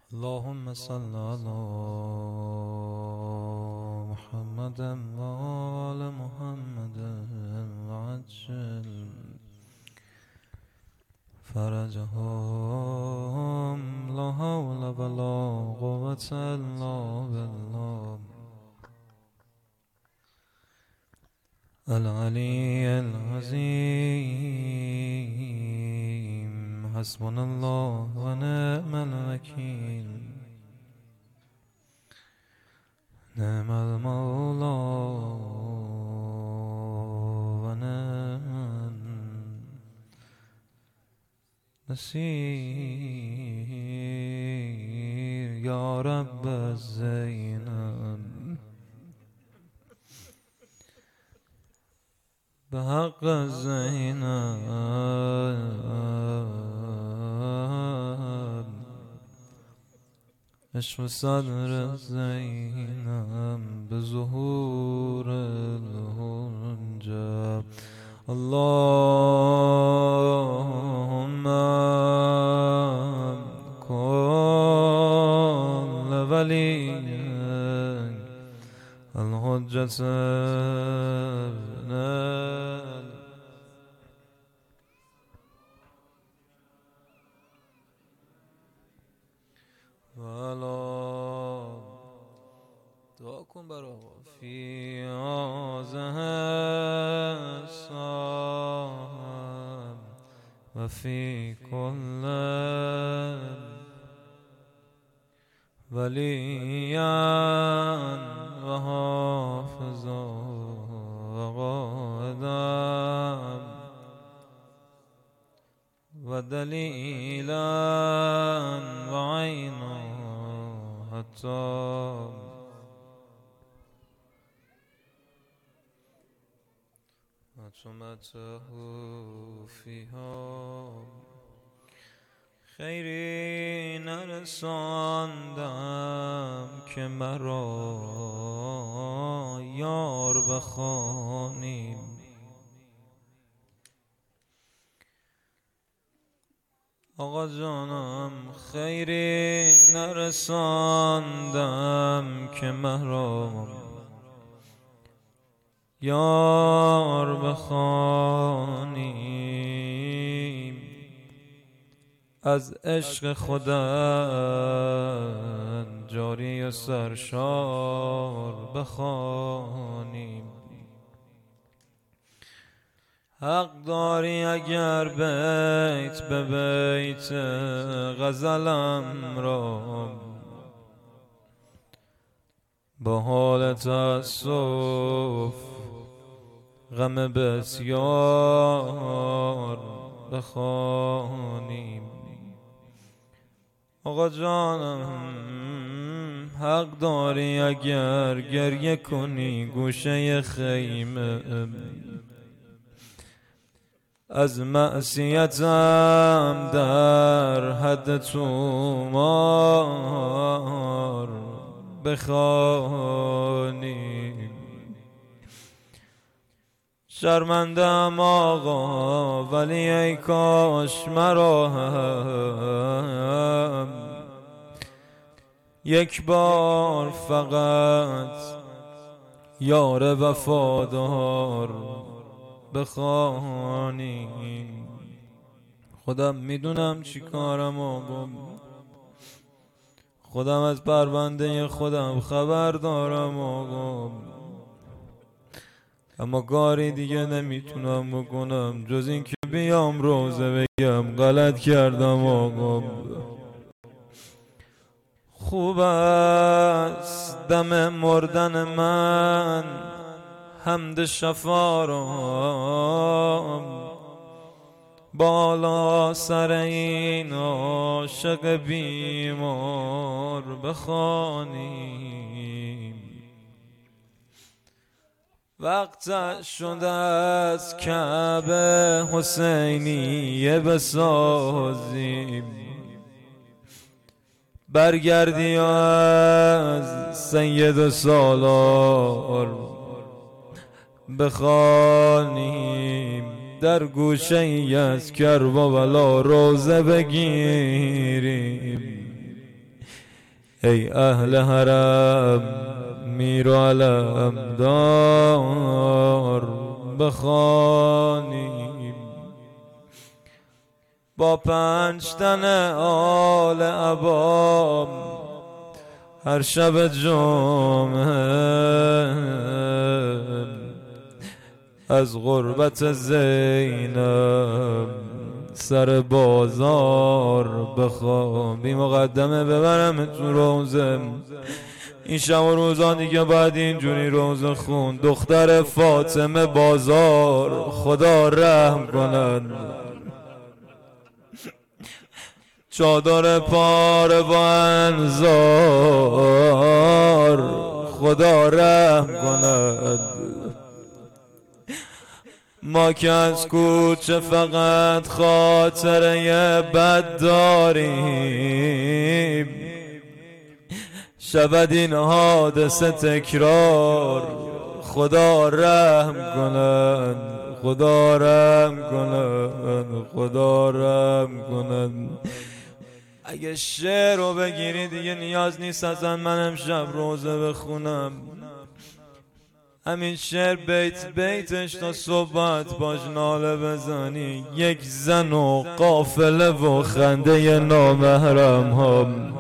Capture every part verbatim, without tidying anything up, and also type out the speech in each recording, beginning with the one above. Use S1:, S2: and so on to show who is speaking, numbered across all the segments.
S1: اللهم صل على محمد وآل محمد وعجل فرجهم. لا حول ولا قوة إلا بالله العلي العظيم. حسبنا الله ونعم الوكيل، نعم المولى ونعم النصير. يا رب زينب بحق زينب اشف صدر زينب بظهور الحجاب. اللهم كن لوليك الحجة ابن والا دعا کن برا فی آزه الصام و فی کل ولیا و حافظا و قائدا و دلیلا و عینا حتی حتمته فیها. خیری نرساندم که مرا یار بخوانیم. آقا جانم خیری نرساندم که مرا یار بخوانیم. از عشق خودت جاری و سرشار بخوانیم. حق داری اگر بیت به بیت غزلم را با حال تأسف غم بسیار بخوانیم. آقا جانم حق داری اگر گریه کنی گوشه خیمه از معصیتم در حد تومار بخوانیم. شرمندم آقا ولی ای کاش مرا هم یک بار فقط یار وفادار بخوانیم. خودم میدونم چی کارم آقا، خودم از پرونده خودم خبر دارم آقا، اما کاری دیگه نمیتونم بکنم جز این که بیام روزه بگم غلط کردم آقا. خوب است دم مردن من حمد شفارم بالا سر این عاشق بیمار بخوانیم. وقت شده از کعبه حسینیه بسازیم. برگردی از سید سالار بخوانیم. در گوشه ای از کربلا روزه بگیریم. ای اهل حرم میر و علم دار بخوانیم، با پنج تن آل عبام هر شب جمعه از غربت زینب سر بازار بخوام. بی مقدمه ببرم تو روزه، این شب و روزان دیگه بعد اینجوری روزه خون. دختر فاطمه بازار خدا رحم کند، چادر پاره با انزار خدا رحم کند. ما که از کوچه فقط خاطره بد داریم، شود این حادثه تکرار خدا رحم کند، خدا رحم کند، خدا رحم کند. اگه شعر رو بگیری دیگه نیاز نیست ازن من امشب روزه بخونم. همین شعر بیت بیتش تا صبح باش ناله بزنی. یک زن و قافله و خنده نامحرم هم،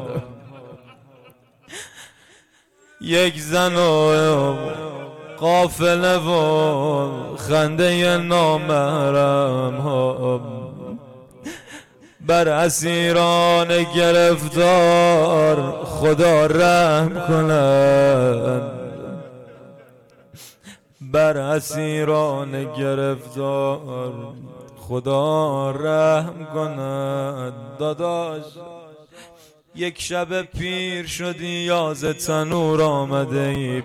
S1: یک زن و قافله و خنده نامحرم هم، بر اسیران گرفتار خدا رحم کند، بر اسیران گرفتار خدا رحم کند. داداش یک شب پیر شدی یا ز تنور آمده ایم،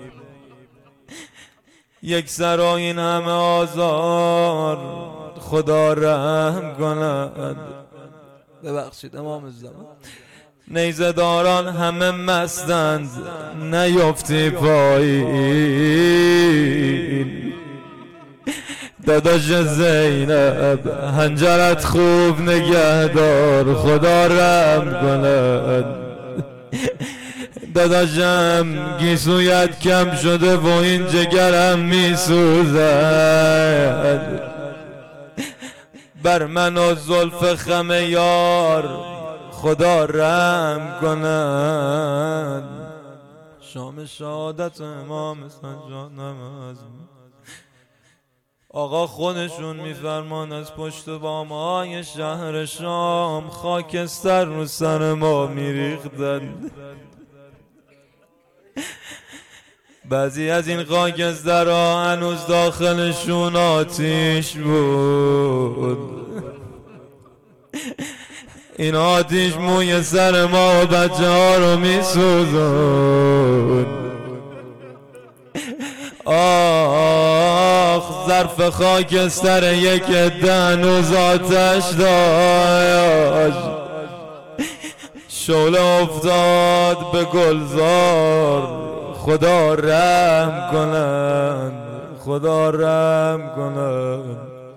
S1: یک سر این همه آزار خدا رحم کند. ببخشید امام الزمان. نیزه داران همه مستند نیفتی پایین، داداش زینب هنجرت خوب نگهدار خدا رحم کند. داداشم گیسویت کم شده و این جگرم میسوزد، بر من و زلف خم یار خدا رحم کند. شام شهادت امام سنجان نماز آقا خودشون میفرمان از پشت بامهای شهر شام خاکستر رو سر ما میریختن. بعضی از این خاکسترها هنوز داخلشون آتیش بود، این آتیش موی سر ما و بچه ها رو می سوزون. آخ ظرف خاکستر یک عده هنوز آتش داشت، شعله افتاد به گلزار خدا رحم کند، خدا رحم کند،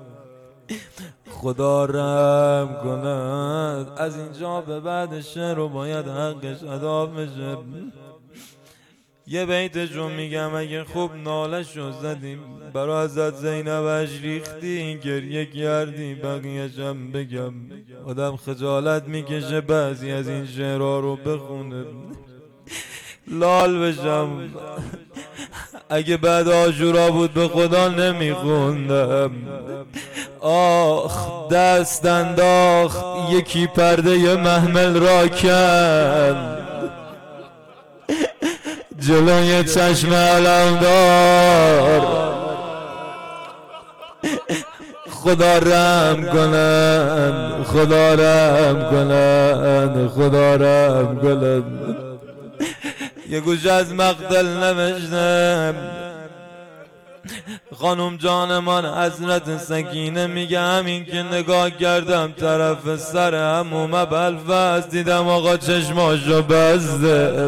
S1: خدا رحم کند. از اینجا به بعد شعر رو باید حقش ادا بشه. یه بیتشو میگم اگه خوب نالشو زدیم برا حضرت زینبش ریختی گریه کردی، بقیه‌شم بگم آدم خجالت میکشه بعضی از این شعرها رو بخونه لال بشم. اگه بعد عاشورا بود به خدا نمیخوندم. آخ دست انداخت یکی پرده محمل را کند، جلوی چشم علمدار خدا رحم کند، خدا رحم کند، خدا رحم کند. یه گوشه از مقتل نوشتم خانم جانمان حضرت سکینه میگه همین که نگاه کردم طرف سر عمومه بلفز دیدم آقا چشماشو بسته،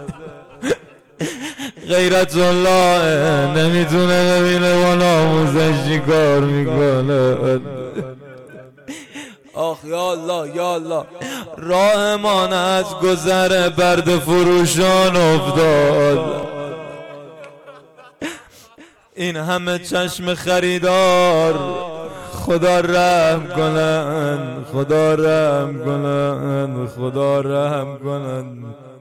S1: غیرت الله نمیتونه ببینه و ناموزش چی کار میکنه. آخ یا الله یا الله. راهمان از گذر برد فروشان افتاد. این همه چشم خریدار خدا رحم کنن، خدا رحم کنن، خدا رحم کنن.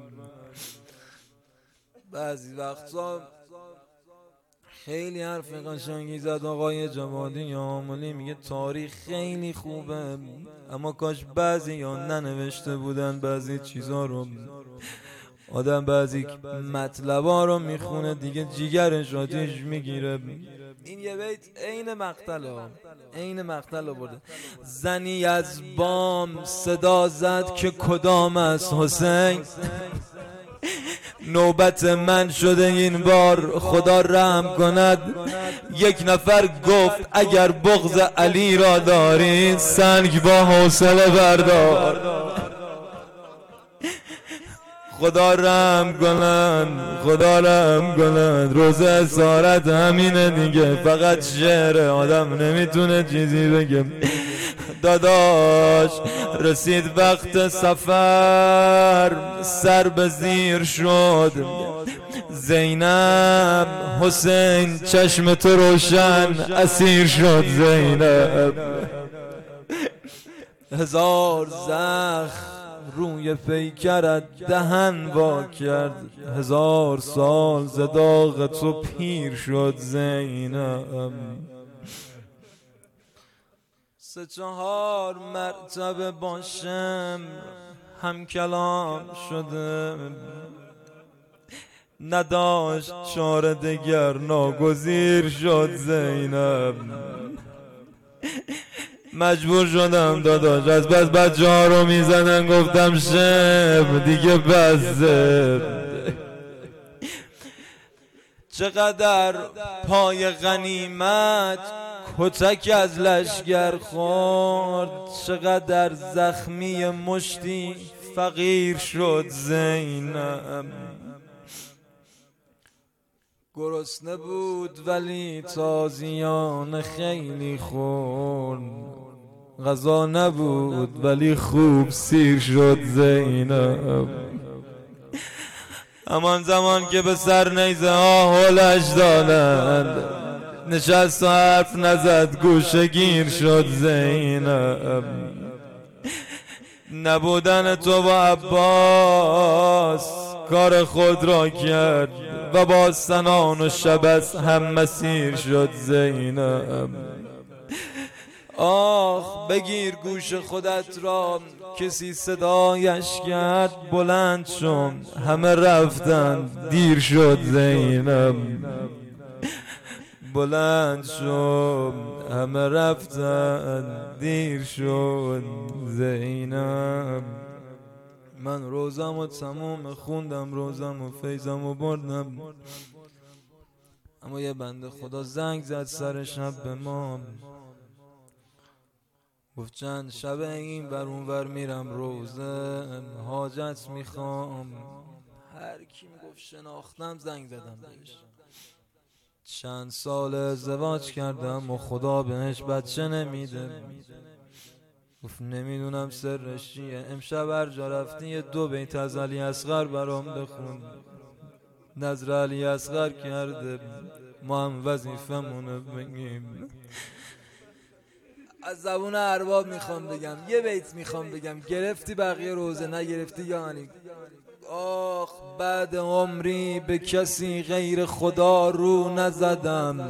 S1: بعضی وقتا خیلی حرف قشنگی زد آقای جوادی عاملی، میگه تاریخ خیلی خوبه اما کاش بعضی یا ننوشته بودن بعضی چیزا رو. آدم بعضی مطلبا رو میخونه دیگه جیگرش آتیش میگیره. این یه بیت عین مقتل ها، عین مقتل ها برده. زنی از بام صدا زد که کدام از حسین، نوبت من شده این بار خدا رحم کند. یک نفر گفت اگر بغض علی را داری سنگ با حوصله بردار. خدا رحم کنن، خدا رحم کنن. روز اسارت همینه دیگه، فقط شعر آدم نمیتونه چیزی بگه. داداش رسید وقت سفر سر به زیر شد، زینب حسین چشم تو روشن اسیر شد. زینب هزار زخم روی پیکرت دهن وا کرد، هزار سال ز داغ تو پیر شد. زینب سه چهار مرتبه باشم هم کلام شده، نداشت چاره دگر ناگزیر شد. زینب مجبور شدم داداش، از بس بچه ها رو میزنن گفتم شب دیگه بسه. چقدر پای غنیمت کتک از لشگر خورد، چقدر زخمی مشتی فقیر شد. زینب گرسنه بود ولی تازیان خیلی خورد، غذا نبود ولی خوب سیر شد. زینب همان زمان که به سر نیزه ها هلش دادند، نشست و حرف نزد گوشه گیر شد. زینب نبودن تو با عباس کار خود را کرد و با سنان و شبس هم مسیر شد. زینب آخ بگیر گوش خودت را، کسی صدایش کرد بلند شد، همه رفتن دیر شد. زینب بلند شد، همه رفتن دیر شد. زینب من روزم و تموم خوندم، روزم و فیضم و بردم، اما یه بنده خدا زنگ زد سر شب به ما، گفت چند شب این ور اون ور میرم روزه حاجت میخوام. هر کی میگفت شناختم زنگ زدم بهش. چند سال ازدواج کردم و خدا بهش بچه نمیده. گفت نمیدونم سرش چیه. امشب هر جا رفتی یه دو بیت از علی اصغر برام بخون. نظر علی اصغر کرده ما هم وظیفمونه بگیم. از زبون ارباب میخوام بگم، یه بیت میخوام بگم، گرفتی بقیه روزه نگرفتی یعنی. آخ بعد عمری به کسی غیر خدا رو نزدم.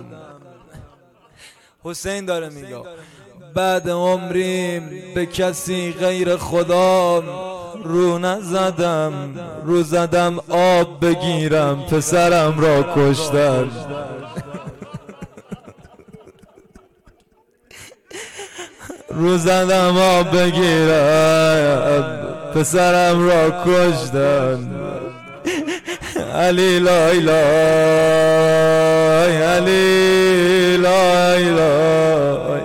S1: حسین داره میگه بعد عمری به کسی غیر خدا رو نزدم، رو زدم آب بگیرم پسرم را کشتن. رو زدم آب بگیرم پسرم را کشتن. علی لای لای علی لای لای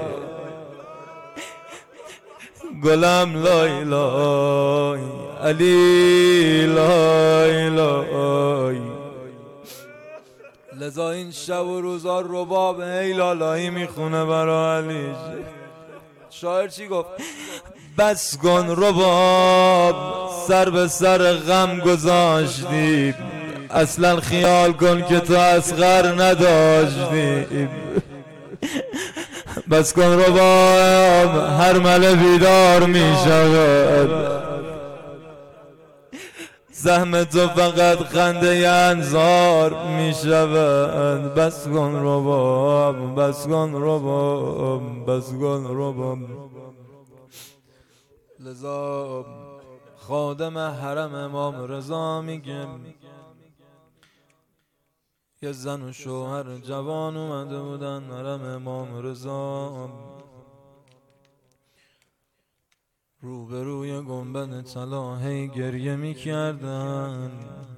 S1: گلم لای لای علی لای لای. لذا این شب و روزا رباب ای لالایی میخونه برا علی. شاعر چی گفت؟ بس کن رباب سر به سر غم گذاشتی، اصلا خیال کن که تو اصغر نداشتی. بس کن رباب هر مله بیدار می شود، زحمت تو فقط خنده انظار می شود. بس کن رباب بس کن رباب بس کن رباب. لذا خادم حرم امام رضا میگه یه زن و شوهر جوان اومده بودن حرم امام رضا، روبروی گنبد طلا هی گریه میکردن.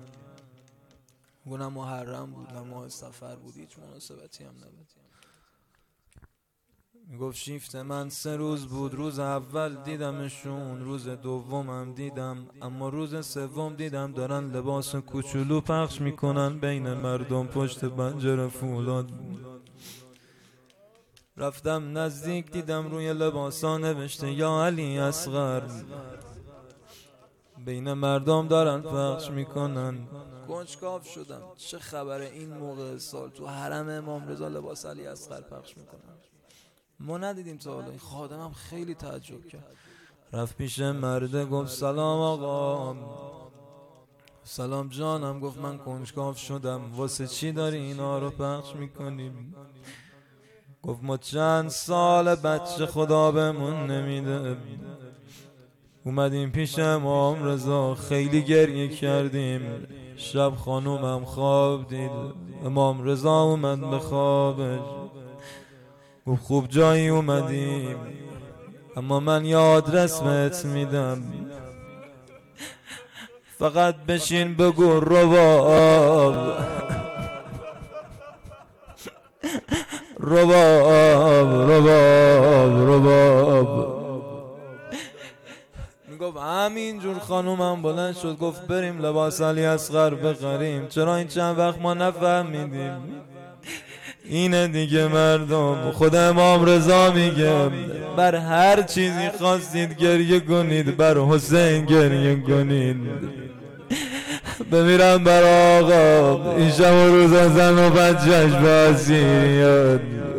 S1: گونم محرم بود و ماه سفر بود، هیچ مناسبتی هم نبود. میگفت شیفت من سه روز بود، روز اول دیدمشون، روز دومم دیدم، اما روز سوم دیدم دارن لباس کوچولو پخش میکنن بین مردم پشت پنجره فولاد. رفتم نزدیک دیدم روی لباسا نوشته یا علی اصغر، بین مردم دارن پخش میکنن. کنجکاو شدم چه خبره این موقع سال تو حرم امام رضا لباس علی اصغر پخش میکنن؟ ما ندیدیم تا حالا. خادمم خیلی تعجب کرد، رفت پیش مرده گفت سلام آقا. سلام جانم. گفت من کنجکاو شدم واسه چی داری اینا رو پخش میکنیم؟ گفت ما چند سال بچه خدا بهمون نمیده، اومدیم پیش امام رضا خیلی گریه کردیم، شب خانومم خواب دید، امام رضا اومد به خوابش گفت خوب جایی اومدیم، اما من یه آدرس بهت میدم، فقط بشین بگو رباب رباب رباب رباب. میگفت همینجور خانومم بلند شد گفت بریم لباس علی اصغر بخریم. چرا این چند وقت ما نفهمیدیم؟ اینه دیگه مردم. خود امام رضا میگه بر هر چیزی خواستید گریه کنید، بر حسین گریه کنید. بمیرم بر آقا این شب و روز زن و بچهش بازیاد.